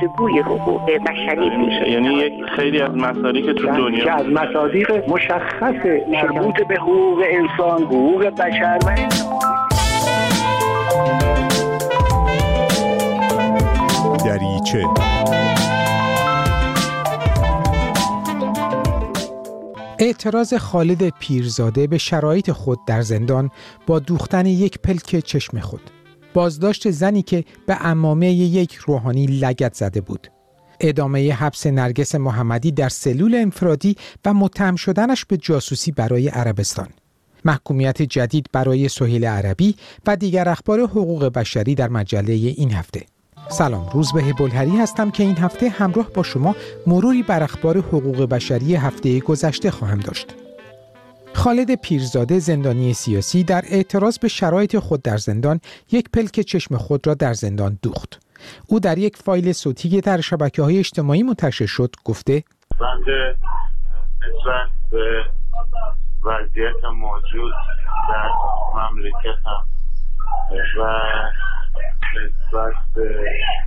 گفتگوی حقوق بشری میشه. یعنی یک خیلی از مسائلی که تو دنیا که از مصادیق مشخص مربوط به حقوق انسان، حقوق بشر و دریچه. اعتراض خالد پیرزاده به شرایط خود در زندان با دوختن یک پلک چشم خود. بازداشت زنی که به عمامه یک روحانی لگد زده بود. ادامه حبس نرگس محمدی در سلول انفرادی و متهم شدنش به جاسوسی برای عربستان. محکومیت جدید برای سهیل عربی و دیگر اخبار حقوق بشری در مجله این هفته. سلام، روزبه بلهری هستم که این هفته همراه با شما مروری بر اخبار حقوق بشری هفته گذشته خواهم داشت. خالد پیرزاده، زندانی سیاسی، در اعتراض به شرایط خود در زندان یک پلک چشم خود را در زندان دوخت. او در یک فایل صوتی که در شبکه‌های اجتماعی منتشر شد گفته: بنده نسبت به وضعیت موجود در مملکتم و نسبت به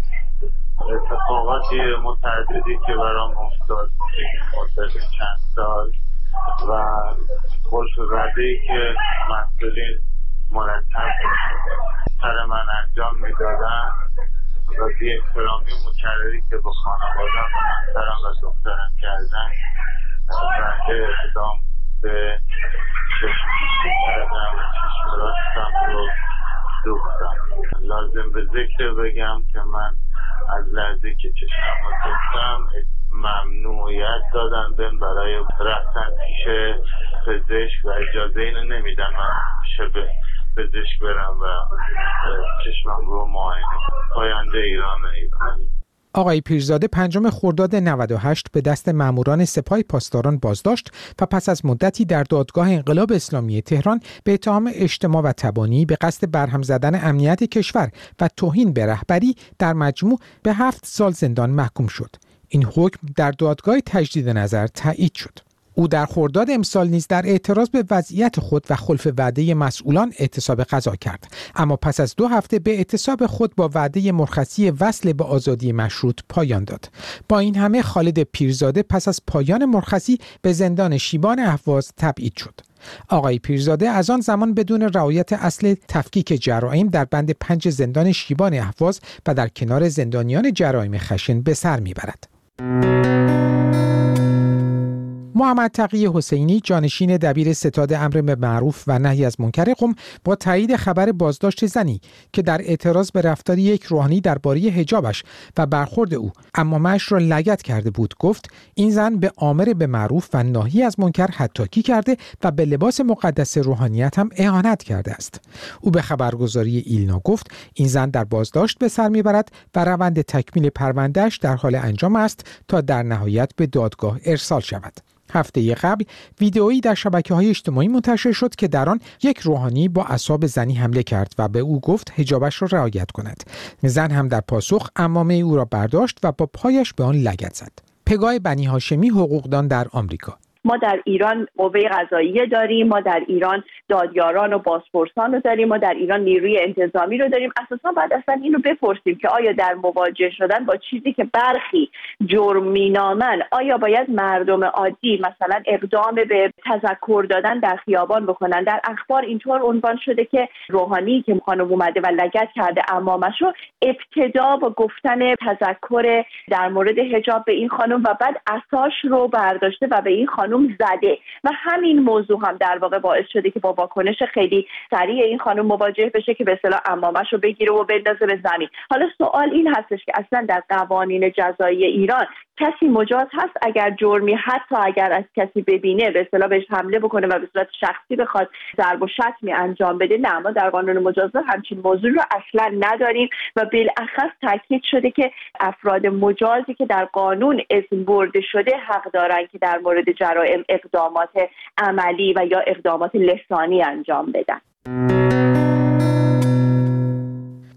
اتفاقاتی متعددی که برام افتاد مدت چند سال و خلف وعده‌ای که مسئولین مرتب سر من انجام میدادن و بی احترامی مکرری که به خانواده‌ام و همسرم و دخترم کردن، بنده اقدام به چشم‌پوشی کردم و چشم راستم رو دوختم. لازم به ذکر بگم که من از لحظه که چشمم رو دوختم ممنوعیت دادن بهم برای رفتن پیش پزشک و اجازه اینو نمیدن من پیش پزشک برم و چشمم رو معاینه پاینده ایران. آقای پیرزاده 5 خرداد 98 به دست ماموران سپاه پاسداران بازداشت و پس از مدتی در دادگاه انقلاب اسلامی تهران به اتهام اجتماع و تبانی به قصد برهم زدن امنیت کشور و توهین به رهبری در مجموع به 7 سال زندان محکوم شد. این حکم در دادگاه تجدید نظر تایید شد. او در خرداد امسال نیز در اعتراض به وضعیت خود و خلف وعده مسئولان اعتصاب قضا کرد، اما پس از 2 هفته به اعتصاب خود با وعده مرخصی وصل به آزادی مشروط پایان داد. با این همه خالد پیرزاده پس از پایان مرخصی به زندان شیبان اهواز تبعید شد. آقای پیرزاده از آن زمان بدون رعایت اصل تفکیک جرایم در بند 5 زندان شیبان اهواز و در کنار زندانیان جرایم خشن به سر میبرد. محمد تقی حسینی، جانشین دبیر ستاد امر به معروف و نهی از منکر قم، با تایید خبر بازداشت زنی که در اعتراض به رفتار یک روحانی درباره حجابش و برخورد او عمامه‌اش را لگد کرده بود، گفت این زن به امر به معروف و نهی از منکر حطاکی کرده و به لباس مقدس روحانیت هم اهانت کرده است. او به خبرگزاری ایلنا گفت این زن در بازداشت به سر میبرد و روند تکمیل پروندهش در حال انجام است تا در نهایت به دادگاه ارسال شود. هفته قبل ویدئویی در شبکه‌های اجتماعی منتشر شد که در آن یک روحانی با عصا زنی حمله کرد و به او گفت حجابش را رعایت کند. زن هم در پاسخ عمامه او را برداشت و با پایش به آن لگد زد. پگاه بنی هاشمی، حقوقدان در آمریکا: ما در ایران قوه قضاییه داریم، ما در ایران دادیاران و بازپرسان رو داریم، ما در ایران نیروی انتظامی رو داریم. اساسا باید اصلا این رو بپرسیم که آیا در مواجه شدن با چیزی که برخی جرم مینامن، آیا باید مردم عادی مثلا اقدام به تذکر دادن در خیابان بکنن؟ در اخبار اینطور عنوان شده که روحانی که خانم اومده و لگد کرده عمامشو، ابتدا با گفتن تذکر در مورد حجاب به این خانم و بعد عصاش رو برداشته و به این خانم زده و همین موضوع هم در واقع باعث شده که با واکنش خیلی سریع این خانم مواجه بشه که به اصطلاح عمامش رو بگیره و بندازه به زمین. حالا سوال این هستش که اصلا در قوانین جزایی ایران کسی مجاز هست اگر جرمی حتی اگر از کسی ببینه به اصطلاح بهش حمله بکنه و به صورت شخصی بخواد ضرب و شتمی انجام بده؟ نه، ما در قانون مجازات همچین موضوع رو اصلا نداریم و بالاخص تاکید شده که افراد مجازی که در قانون اسم برده شده حق دارن که در مورد جرائم اقدامات عملی و یا اقدامات لسانی انجام بدن.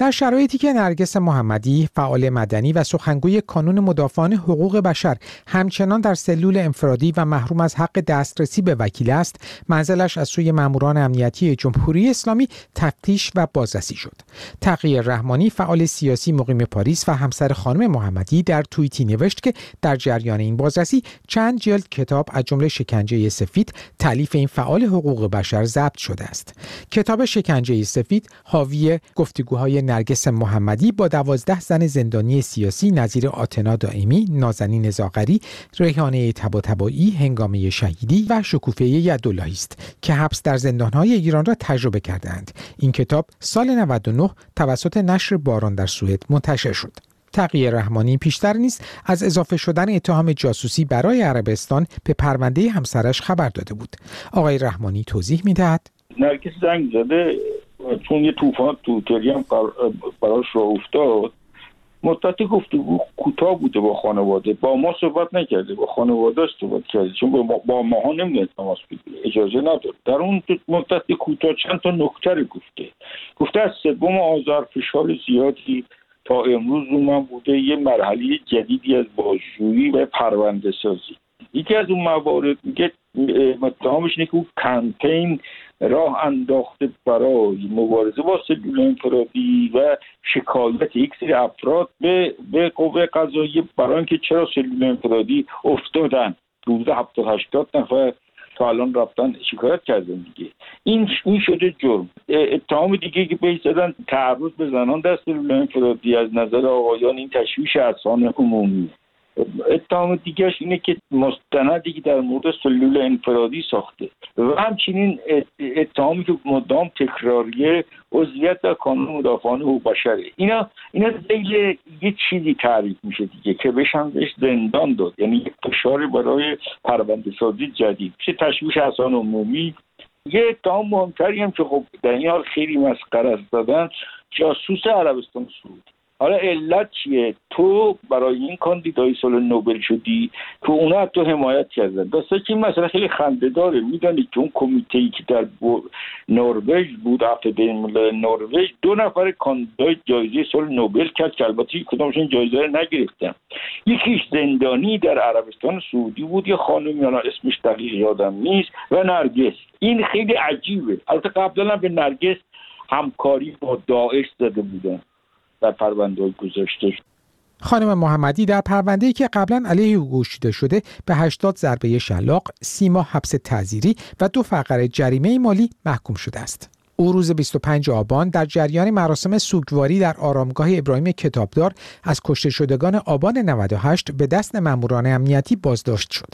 در شرایطی که نرگس محمدی، فعال مدنی و سخنگوی کانون مدافعان حقوق بشر همچنان در سلول انفرادی و محروم از حق دسترسی به وکیل است، منزلش از سوی ماموران امنیتی جمهوری اسلامی تفتیش و بازرسی شد. تقی رحمانی، فعال سیاسی مقیم پاریس و همسر خانم محمدی، در توییتی نوشت که در جریان این بازرسی چند جلد کتاب از جمله شکنجه سفید تألیف این فعال حقوق بشر ضبط شده است. کتاب شکنجه سفید حاوی گفتگوهای نرگس محمدی با 12 زن زندانی سیاسی نظیر آتنا دائمی، نازنین زاغری، ریحانه طباطبایی، هنگامه شهیدی و شکوفه یداللهی است که حبس در زندانهای ایران را تجربه کردند. این کتاب سال 99 توسط نشر باران در سوئد منتشر شد. تقی رحمانی پیشتر نیز از اضافه شدن اتهام جاسوسی برای عربستان به پرونده همسرش خبر داده بود. آقای رحمانی توضیح می‌دهد: نرگس زنگ زده چون یه طوفان توتری هم براش راه افتاد. مدت گفتگو کوتاه بوده با خانواده، با ما صحبت نکرده، با خانواده صحبت کرده، چون با ماها نمیدونه تماس بگیره، اجازه نداره. در اون مدت کوتاه چند تا نکته گفته از 3 آذر فشار زیادی تا امروز رو من بوده، یه مرحله جدیدی از بازجویی و پرونده سازی. یکی از اون موارد میگه متهمش اینه که او کمپین راه انداخته برای مبارزه با سلول انفرادی و شکایت یک سری افراد به قوه قضاییه برای اینکه چرا سلول انفرادی افتادن. روزه 70-80 نفر تا الان رفتن شکایت کردن دیگه. این شده جرم. اتهام دیگه که بهش زدن تعرض به زنان در سلول انفرادی از نظر آقایان، این تشویش اذهان عمومی. اتهام دیگهش اینه که مستندی که در مورد سلول انفرادی ساخته و همچنین اتهامی که مدام تکراریه عضویت در کانون مدافعان حقوق بشره. اینا دیگه یه چیزی تعریف میشه دیگه که بهش زندان داد، یعنی یک فشار برای پرونده سازی جدید، چه تشویش اذهان عمومی. یه اتهام مهمتری هم که خب در این حال خیلی مسخره است دادن، جاسوس عربستان سعودی. حالا علت چیه؟ تو برای این کاندیدای سال نوبل شدی که اونا تو حمایت کردن. دسته که این مسئله خیلی خنده‌داره. میدونید که اون کمیته‌ای که در نروژ بود، هفته بین نروژ، 2 نفر کاندیدای جایزه سال نوبل کرد که البته کدومشون جایزه رو نگرفتن. یکیش زندانی در عربستان سعودی بود، یه خانمی اسمش دقیق یادم نیست، و نرگس. این خیلی عجیبه. البته قبلا به نرگس همکاری با داعش زده بودن در پرونده گذاشته. خانم محمدی در پرونده‌ای که قبلا علیه او گشوده شده به 80 ضربه شلاق، 30 ماه حبس تعزیری و 2 فقره جریمه مالی محکوم شده است. او روز 25 آبان در جریان مراسم سوگواری در آرامگاه ابراهیم کتابدار از کشته شدگان آبان 98 به دست ماموران امنیتی بازداشت شد.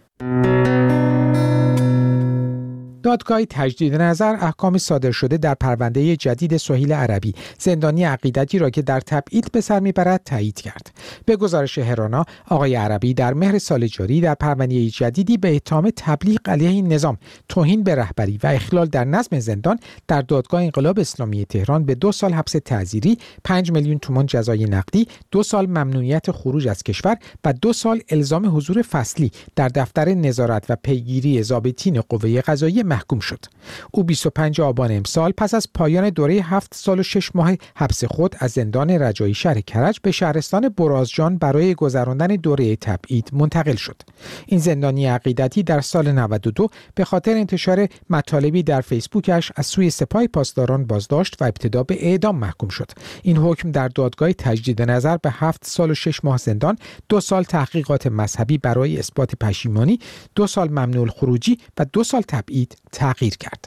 دادگاه تجدید نظر احکام صادر شده در پرونده جدید سهیل عربی، زندانی عقیدتی را که در تبعید به سر میبرد، تایید کرد. به گزارش هرانا، آقای عربی در مهر سال جاری در پرونده جدیدی به اتهام تبلیغ علیه این نظام، توهین به رهبری و اخلال در نظم زندان در دادگاه انقلاب اسلامی تهران به 2 سال حبس تعزیری، 5 میلیون تومان جزای نقدی، 2 سال ممنوعیت خروج از کشور و 2 سال الزام حضور فصلی در دفتر نظارت و پیگیری ضابطین قوه قضاییه محکوم شد. او 25 آبان امسال پس از پایان دوره 7 سال و 6 ماه حبس خود از زندان رجایی شهر کرج به شهرستان برازجان برای گذراندن دوره تبعید منتقل شد. این زندانی عقیدتی در سال 92 به خاطر انتشار مطالبی در فیسبوکش از سوی سپاه پاسداران بازداشت و ابتدا به اعدام محکوم شد. این حکم در دادگاه تجدید نظر به 7 سال و 6 ماه زندان، 2 سال تحقیقات مذهبی برای اثبات پشیمانی، 2 سال ممنوع الخروجی و 2 سال تبعید تغییر کرد.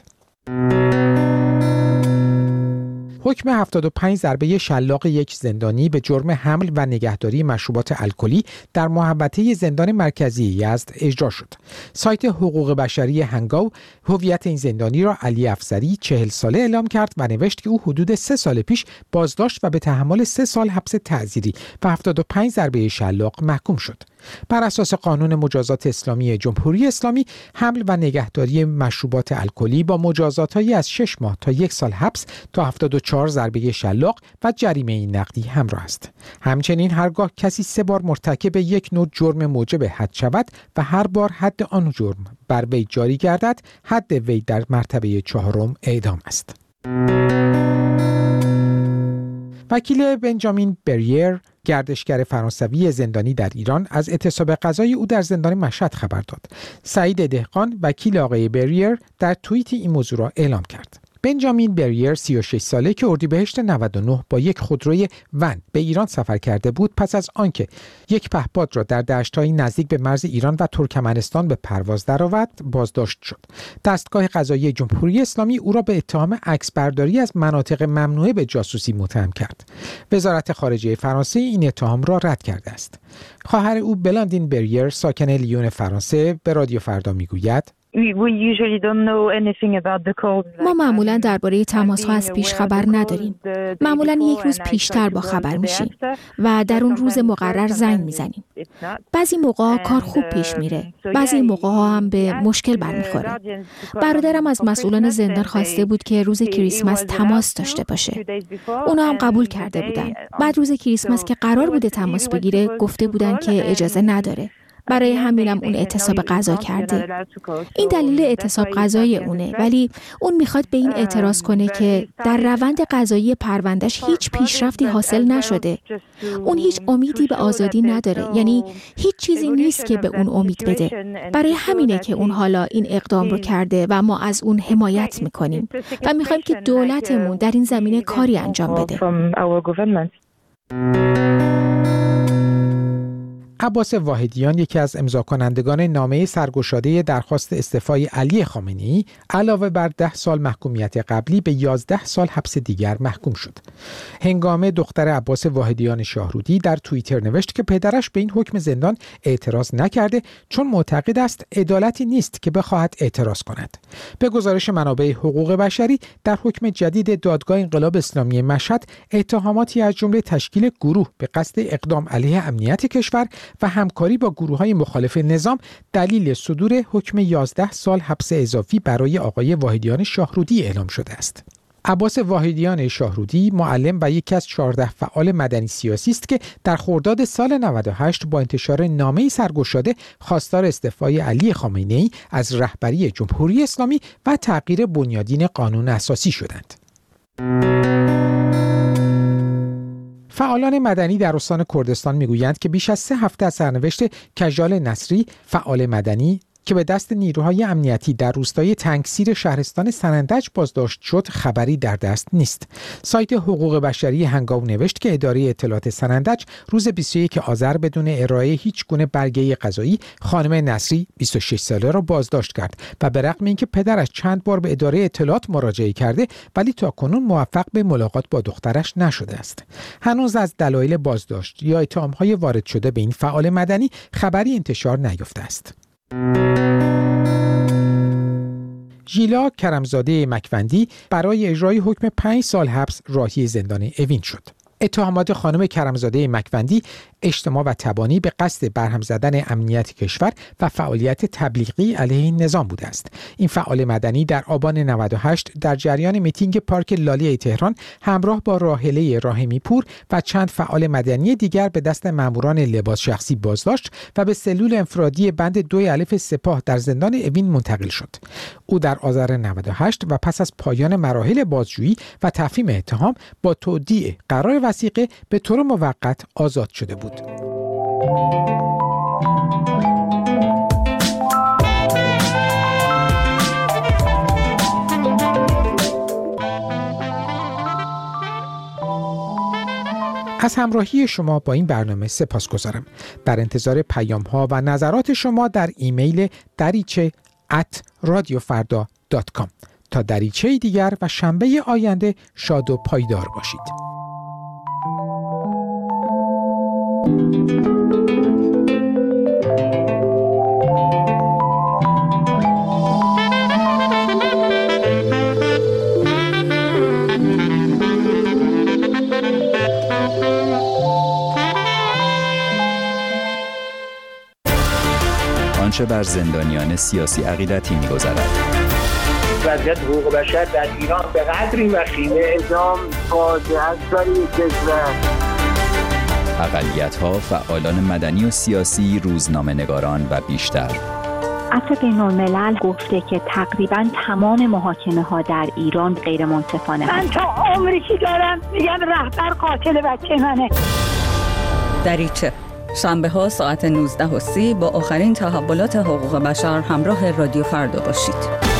حکم 75 ضربه شلاق یک زندانی به جرم حمل و نگهداری مشروبات الکلی در محوطه زندان مرکزی یزد اجرا شد. سایت حقوق بشری هنگاو هویت این زندانی را علی افسری 40 ساله اعلام کرد و نوشت که او حدود 3 سال پیش بازداشت و به تحمل 3 سال حبس تعزیری و 75 ضربه شلاق محکوم شد. بر اساس قانون مجازات اسلامی جمهوری اسلامی، حمل و نگهداری مشروبات الکلی با مجازات‌هایی از 6 ماه تا 1 سال حبس تا 74 ضربه شلاق و جریمه نقدی همراه است. همچنین هرگاه کسی 3 بار مرتکب یک نوع جرم موجب حد شود و هر بار حد آن جرم بر وی جاری گردد، حد وی در مرتبه 4 اعدام است. وکیل بنجامین بریر، گردشگر فرانسوی زندانی در ایران، از اعتصاب قضایی او در زندان مشهد خبر داد. سعید دهقان، وکیل آقای بریر، در توییتی این موضوع را اعلام کرد. بنجامین بریر 36 ساله که اردیبهشت 99 با یک خودروی ون به ایران سفر کرده بود، پس از آنکه یک پهپاد را در دشت‌های نزدیک به مرز ایران و ترکمنستان به پرواز درآورد، بازداشت شد. دستگاه قضایی جمهوری اسلامی او را به اتهام عکسبرداری از مناطق ممنوعه به جاسوسی متهم کرد. وزارت خارجه فرانسه این اتهام را رد کرده است. خواهر او بلاندین بریر، ساکن لیون فرانسه، به رادیو فردا میگوید: ما معمولا درباره تماس‌ها از پیش خبر نداریم. معمولا یک روز پیشتر با خبر میشیم و در اون روز مقرر زنگ میزنیم. بعضی موقع کار خوب پیش میره، بعضی موقع هم به مشکل برمیخوره. برادرم از مسئولان زندان خواسته بود که روز کریسمس تماس داشته باشه. اونا هم قبول کرده بودن. بعد روز کریسمس که قرار بوده تماس بگیره، گفته بودن که اجازه نداره. برای همینم اون اعتصاب قضا کرده. این دلیل اعتصاب قضایی اونه، ولی اون میخواد به این اعتراض کنه که در روند قضایی پروندهش هیچ پیشرفتی حاصل نشده. اون هیچ امیدی به آزادی نداره، یعنی هیچ چیزی نیست که به اون امید بده. برای همینه که اون حالا این اقدام رو کرده و ما از اون حمایت میکنیم و میخوایم که دولتمون در این زمینه کاری انجام بده. عباس واحدیان، یکی از امضاکنندگان نامه سرگشاده درخواست استعفای علی خامنه‌ای، علاوه بر 10 سال محکومیت قبلی به 11 سال حبس دیگر محکوم شد. هنگامه دختر عباس واحدیان شاهرودی در توییتر نوشت که پدرش به این حکم زندان اعتراض نکرده، چون معتقد است عدالتی نیست که بخواهد اعتراض کند. به گزارش منابع حقوق بشری، در حکم جدید دادگاه انقلاب اسلامی مشهد، اتهاماتی از جمله تشکیل گروه به قصد اقدام علیه امنیت کشور و همکاری با گروه‌های مخالف نظام دلیل صدور حکم 11 سال حبس اضافی برای آقای واحدیان شاهرودی اعلام شده است. عباس واحدیان شاهرودی معلم و یکی از 14 فعال مدنی سیاسی است که در خرداد سال 98 با انتشار نامه‌ای سرگشاده خواستار استعفای علی خامنه‌ای از رهبری جمهوری اسلامی و تغییر بنیادین قانون اساسی شدند. فعالان مدنی در استان کردستان میگویند که بیش از 3 هفته از سرنوشت کژال نصری، فعال مدنی که به دست نیروهای امنیتی در روستای تنگسیر شهرستان سنندج بازداشت شد، خبری در دست نیست. سایت حقوق بشری هنگام نوشت که اداره اطلاعات سنندج روز 21 آذر بدون ارائه هیچ گونه برگه قضایی خانم نصری 26 ساله را بازداشت کرد و به رغم اینکه پدرش چند بار به اداره اطلاعات مراجعه کرده، ولی تاکنون موفق به ملاقات با دخترش نشده است. هنوز از دلایل بازداشت یا اتهام‌های وارد شده به این فعال مدنی خبری انتشار نیافته است. ژیلا کرمزاده مکوندی برای اجرای حکم 5 سال حبس راهی زندان اوین شد. اتهامات خانم کرمزاده مکوندی اجتماع و تبانی به قصد برهم زدن امنیت کشور و فعالیت تبلیغی علیه نظام بوده است. این فعال مدنی در آبان 98 در جریان میتینگ پارک لاله تهران همراه با راحله راحمی پور و چند فعال مدنی دیگر به دست ماموران لباس شخصی بازداشت و به سلول انفرادی بند 2 الف سپاه در زندان اوین منتقل شد. او در آذر 98 و پس از پایان مراحل بازجویی و تفهیم اتهام با تودیع قرار وثیقه به طور موقت آزاد شده بود. از همراهی شما با این برنامه سپاسگزارم. در انتظار پیام‌ها و نظرات شما در ایمیل dariche@radiofarda.com. تا دریچه دیگر و شنبه آینده شاد و پایدار باشید. آنچه بر زندانیان سیاسی عقیدتی می‌گذرد. وضعیت حقوق بشر در ایران به قدری وخیمه، اعدام فاجعه است برای کشور. اقلیت‌ها، فعالان مدنی و سیاسی، روزنامه‌نگاران و بیشتر. عفو بین‌الملل گفته که تقریباً تمام محاکمه ها در ایران غیر منصفانه. من تا عمری که دارم میگم رهبر قاتل بچه منه. دریچه شنبه ها ساعت 19:30 با آخرین تحولات حقوق بشر همراه رادیو فردا باشید.